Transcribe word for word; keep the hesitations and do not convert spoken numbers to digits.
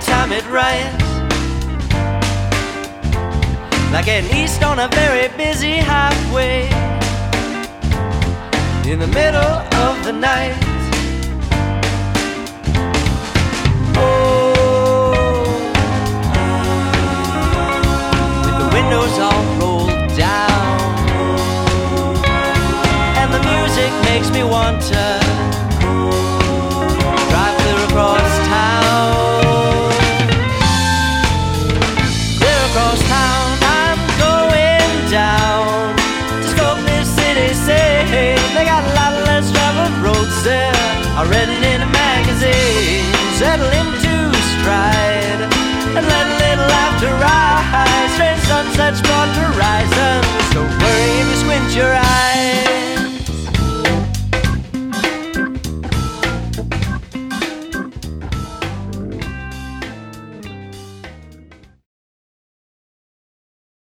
time it rains, like an east on a very busy highway, in the middle of the night. Oh, with the windows all rolled down, and the music makes me want to drive clear across town. Clear across town, I'm going down to smoke this city. Say they got a lot less traveled roads there. I read it in a magazine. Settle in